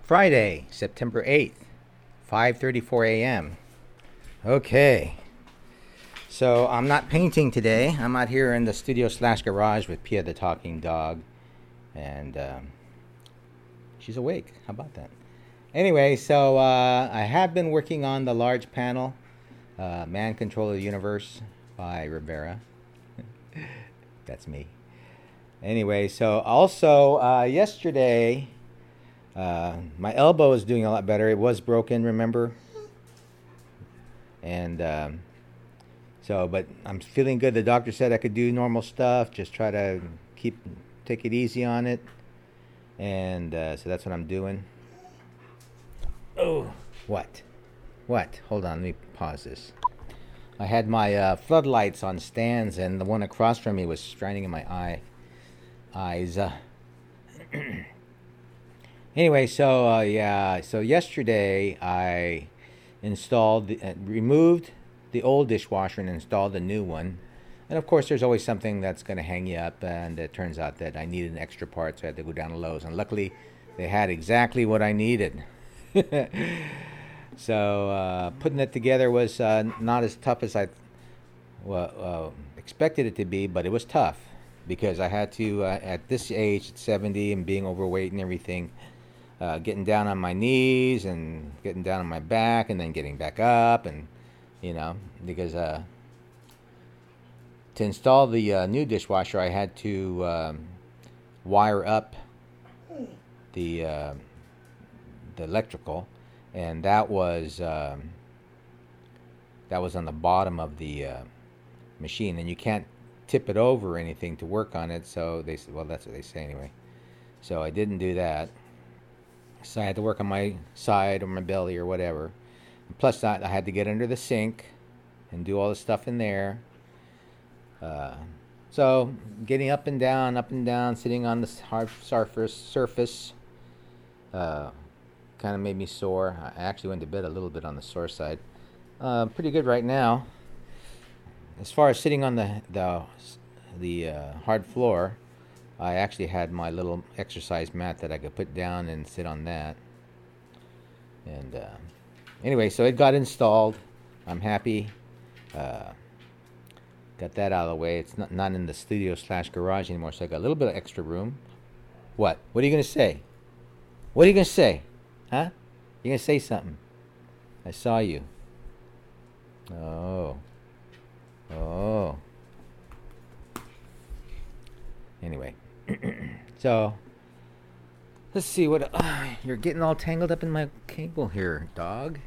Friday, September 8th, 5:34 a.m. Okay. So I'm not painting today. I'm out here in the studio/garage with Pia the talking dog, and she's awake. How about that? Anyway, so I have been working on the large panel, Man Control of the Universe by Rivera. That's me. Anyway, so also yesterday, my elbow is doing a lot better. It was broken, remember? And but I'm feeling good. The doctor said I could do normal stuff, just try to take it easy on it. And so that's what I'm doing. Oh, what? Hold on, let me pause this. I had my floodlights on stands, and the one across from me was shining in my eyes. Anyway, so yesterday I removed the old dishwasher and installed a new one. And of course, there's always something that's going to hang you up, and it turns out that I needed an extra part, so I had to go down to Lowe's. And luckily, they had exactly what I needed. So putting it together was not as tough as I expected it to be, but it was tough because I had to, at this age, at 70, and being overweight and everything, getting down on my knees and getting down on my back and then getting back up, and because to install the new dishwasher, I had to wire up the electrical, and that was on the bottom of the machine, and you can't tip it over or anything to work on it. So they said, well, that's what they say anyway. So I didn't do that. So I had to work on my side or my belly or whatever. Plus, I had to get under the sink and do all the stuff in there. So getting up and down, sitting on the hard surface, kind of made me sore. I actually went to bed a little bit on the sore side. Pretty good right now. As far as sitting on the hard floor, I actually had my little exercise mat that I could put down and sit on that. And anyway, so it got installed. I'm happy. Got that out of the way. It's not in the studio/garage anymore, so I got a little bit of extra room. What? What are you going to say? What are you going to say? Huh? You're going to say something. I saw you. Oh. Anyway. So, let's see what... you're getting all tangled up in my cable here, dog.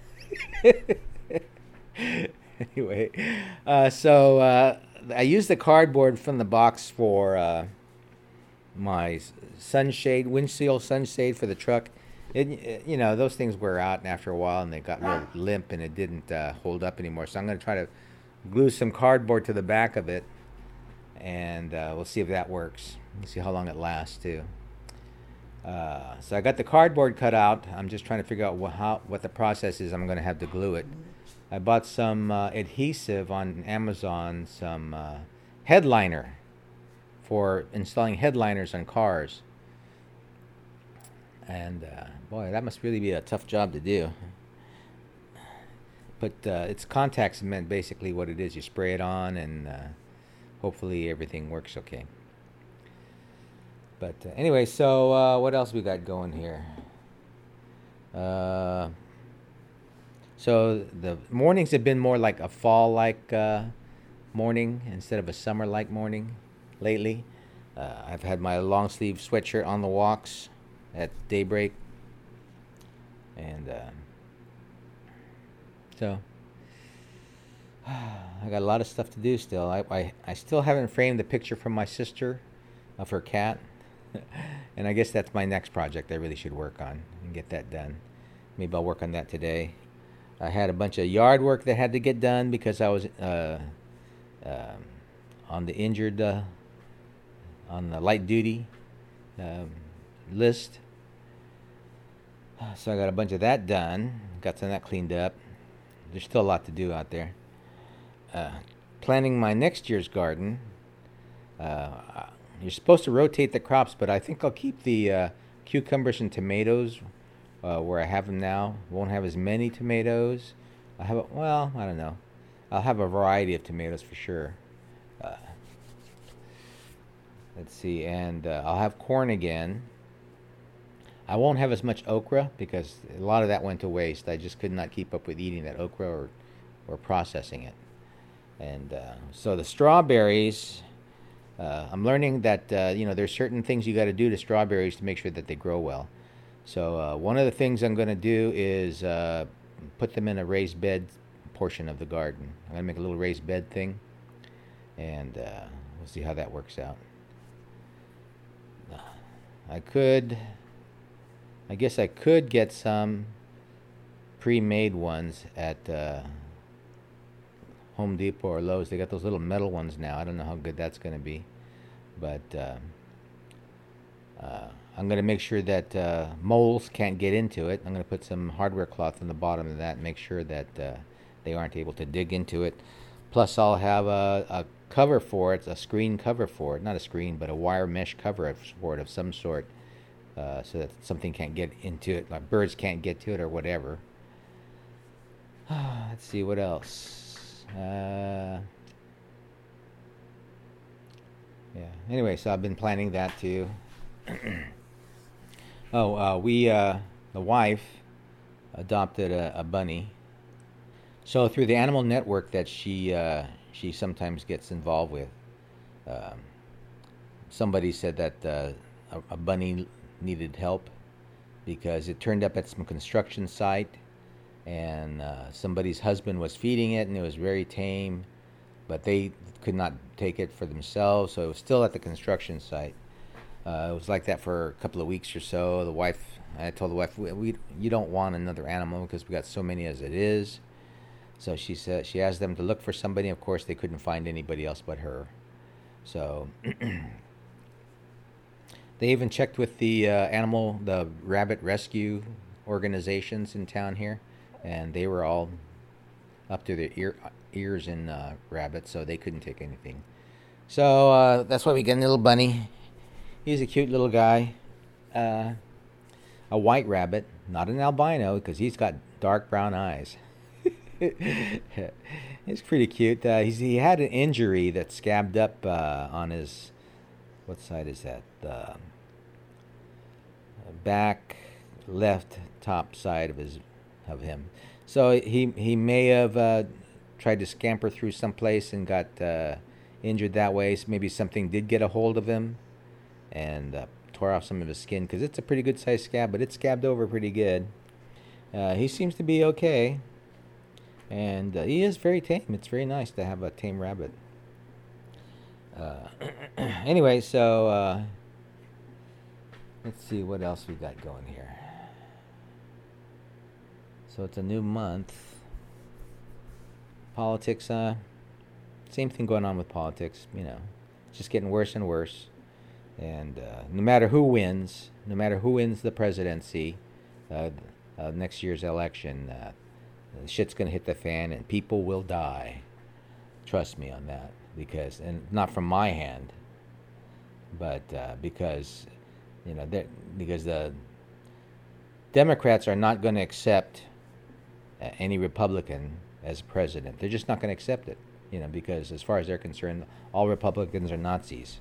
Anyway. I used the cardboard from the box for my windshield sunshade for the truck. Those things wear out after a while, and they got real limp, and it didn't hold up anymore. So I'm going to try to glue some cardboard to the back of it, and we'll see if that works. We'll see how long it lasts too. So I got the cardboard cut out. I'm just trying to figure out what the process is. I'm going to have to glue it. I bought some adhesive on Amazon, some headliner for installing headliners on cars. And boy, that must really be a tough job to do. But it's contact cement, basically what it is. You spray it on, and hopefully everything works okay. But anyway, so what else we got going here? So the mornings have been more like a fall-like morning instead of a summer-like morning lately. I've had my long-sleeve sweatshirt on the walks at daybreak, and so I got a lot of stuff to do still. I still haven't framed the picture from my sister of her cat, and I guess that's my next project I really should work on and get that done. Maybe I'll work on that today. I had a bunch of yard work that had to get done because I was on the injured, on the light duty list. So I got a bunch of that done. Got some of that cleaned up. There's still a lot to do out there. Planting my next year's garden. You're supposed to rotate the crops, but I think I'll keep the cucumbers and tomatoes where I have them now. Won't have as many tomatoes. I don't know. I'll have a variety of tomatoes for sure. Uh, let's see, and I'll have corn again. I won't have as much okra because a lot of that went to waste. I just could not keep up with eating that okra or processing it. And so the strawberries, I'm learning that there's certain things you got to do to strawberries to make sure that they grow well. So one of the things I'm going to do is put them in a raised bed portion of the garden. I'm going to make a little raised bed thing, and we'll see how that works out. I guess I could get some pre-made ones at Home Depot or Lowe's. They got those little metal ones now. I don't know how good that's going to be, but I'm going to make sure that moles can't get into it. I'm going to put some hardware cloth on the bottom of that and make sure that they aren't able to dig into it. Plus, I'll have a cover for it, a screen cover for it. Not a screen, but a wire mesh cover for it of some sort, so that something can't get into it, like birds can't get to it or whatever. Let's see, what else? Yeah. Anyway, so I've been planning that too. The wife adopted a bunny. So through the animal network that she sometimes gets involved with, somebody said that a bunny needed help because it turned up at some construction site, and somebody's husband was feeding it, and it was very tame, but they could not take it for themselves, so it was still at the construction site. It was like that for a couple of weeks or so. I told the wife, you don't want another animal because we got so many as it is. So she asked them to look for somebody. Of course, they couldn't find anybody else but her. So they even checked with the rabbit rescue organizations in town here, and they were all up to their ears in rabbits, so they couldn't take anything. So that's why we get a little bunny. He's a cute little guy. A white rabbit, not an albino, because he's got dark brown eyes. He's pretty cute. He had an injury that scabbed up on his, what side is that? Back left top side of him. So he may have tried to scamper through someplace and got injured that way. So maybe something did get a hold of him and tore off some of his skin, because it's a pretty good sized scab, but it's scabbed over pretty good. He seems to be okay, and he is very tame. It's very nice to have a tame rabbit. Anyway, so let's see what else we got going here. So it's a new month. Politics, same thing going on with politics. It's just getting worse and worse. And no matter who wins the presidency, next year's election, shit's going to hit the fan and people will die. Trust me on that. And not from my hand, but because the Democrats are not going to accept any Republican as president. They're just not going to accept it, because as far as they're concerned, all Republicans are Nazis.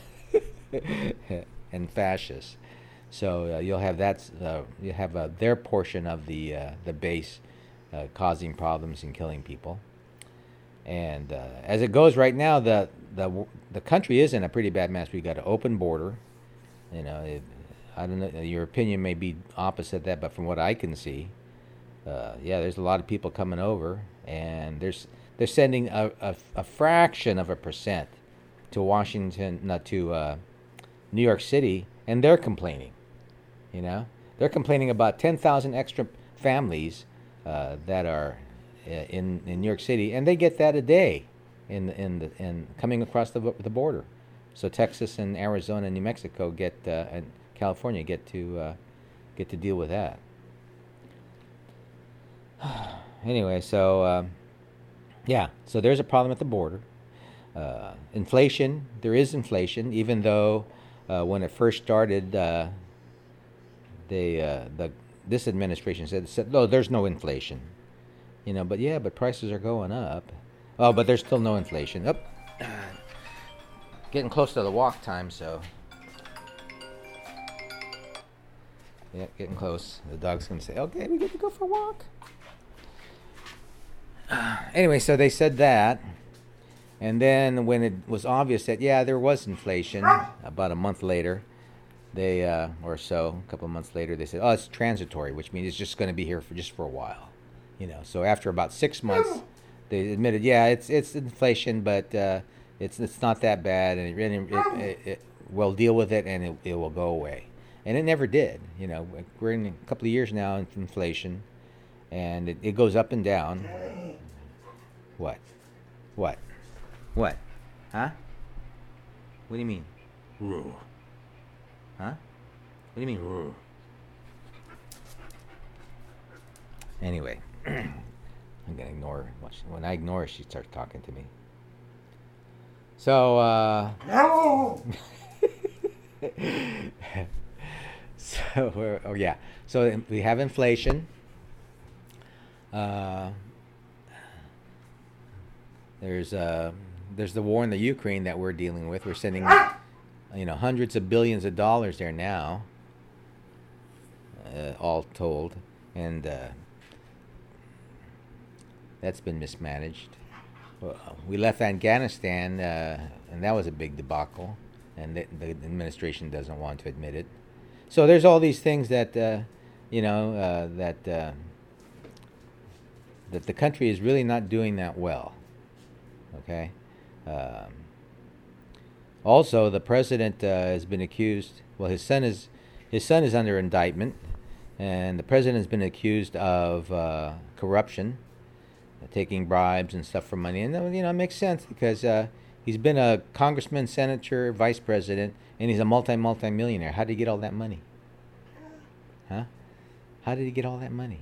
And fascists. So you'll have their portion of the base causing problems and killing people. And as it goes right now, the country is in a pretty bad mess. We got an open border. I don't know. Your opinion may be opposite that, but from what I can see, there's a lot of people coming over, and they're sending a fraction of a percent to Washington, not to New York City, and they're complaining. They're complaining about 10,000 extra families that are in New York City, and they get that a day in coming across the border. So Texas and Arizona and New Mexico and California get to deal with that. Anyway, so so there's a problem at the border. Inflation, there is inflation, even though when it first started, the this administration said, no, there's no inflation. But prices are going up. Oh, but there's still no inflation. Getting close to the walk time, so. Yeah, getting close. The dog's going to say, okay, we get to go for a walk. Anyway, so they said that. And then when it was obvious that, there was inflation, about a month later, a couple of months later, they said, oh, it's transitory, which means it's just going to be here for a while. So after about 6 months, they admitted, it's inflation, but it's not that bad, and we'll deal with it, and it will go away. And it never did. We're in a couple of years now in inflation, and it goes up and down. What? Huh? What do you mean? Huh? What do you mean? Anyway, I'm going to ignore her. When I ignore her, she starts talking to me. So, So we have inflation. There's the war in the Ukraine that we're dealing with. We're sending, hundreds of billions of dollars there now, all told, and that's been mismanaged. We left Afghanistan, and that was a big debacle, and the administration doesn't want to admit it. So there's all these things that that the country is really not doing that well. Okay. Also, the president has been accused. Well, his son is under indictment, and the president has been accused of corruption, taking bribes and stuff for money. And it makes sense because he's been a congressman, senator, vice president, and he's a multi-millionaire. How did he get all that money? Huh? How did he get all that money?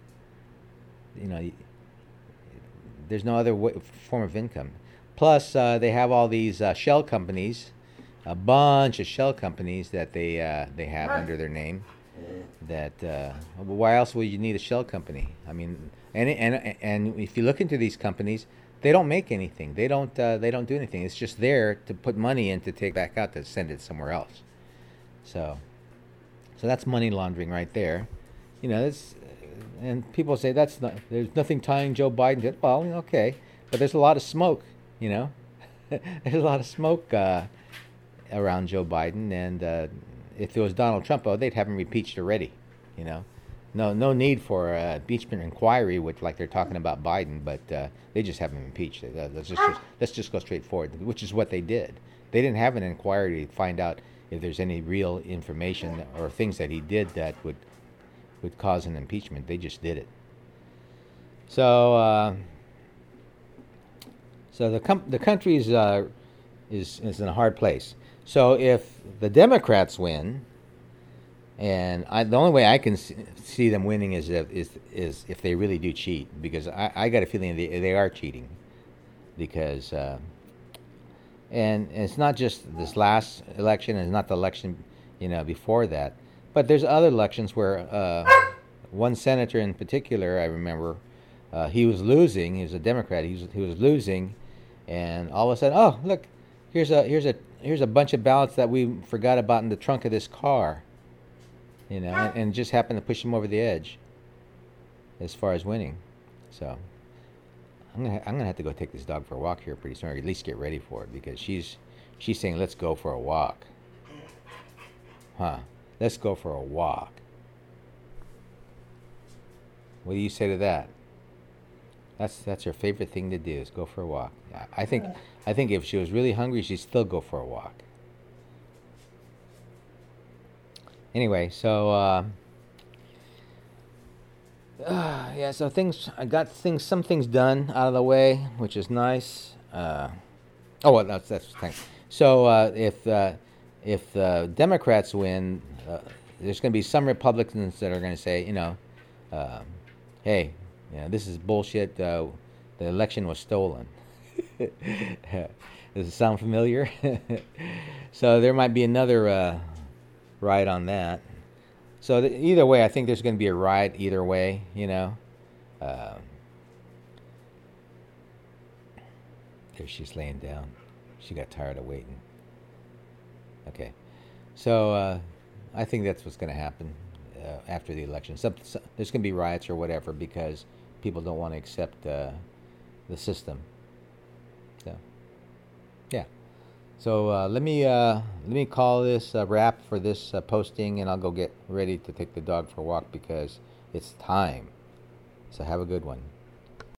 There's no other form of income. Plus, they have all these shell companies, a bunch of shell companies that they have under their name. That why else would you need a shell company? I mean, and if you look into these companies, they don't make anything. They don't do anything. It's just there to put money in to take back out to send it somewhere else. So that's money laundering right there. And people say there's nothing tying Joe Biden to it. Well, okay, but there's a lot of smoke. There's a lot of smoke around Joe Biden, and if it was Donald Trump, they'd have him impeached already. No need for impeachment inquiry, which like they're talking about Biden, but they just have him impeached. Let's just go straight forward, which is what they did. They didn't have an inquiry to find out if there's any real information or things that he did that would cause an impeachment. They just did it. So the country is in a hard place. So if the Democrats win, and the only way I can see them winning is if they really do cheat, because I got a feeling they are cheating, because and it's not just this last election, and it's not the election before that, but there's other elections where one senator in particular, I remember, he was losing. He was a Democrat. He was losing, and all of a sudden, oh look, here's a bunch of ballots that we forgot about in the trunk of this car, and just happened to push him over the edge as far as winning. So I'm gonna have to go take this dog for a walk here pretty soon, or at least get ready for it, because she's saying let's go for a walk. Huh? Let's go for a walk. What do you say to that? That's her favorite thing to do, is go for a walk. I think if she was really hungry, she'd still go for a walk. Anyway, so so I got some things done out of the way, which is nice. That's thanks. So if the Democrats win, there's going to be some Republicans that are going to say, hey, this is bullshit. The election was stolen. Does it sound familiar? So there might be another ride on that. So either way, I think there's going to be a riot either way. You know. Um, there she's laying down. She got tired of waiting. Okay. So I think that's what's going to happen after the election. There's going to be riots or whatever because people don't want to accept the system. So yeah. So let me call this a wrap for this posting, and I'll go get ready to take the dog for a walk because it's time. So have a good one.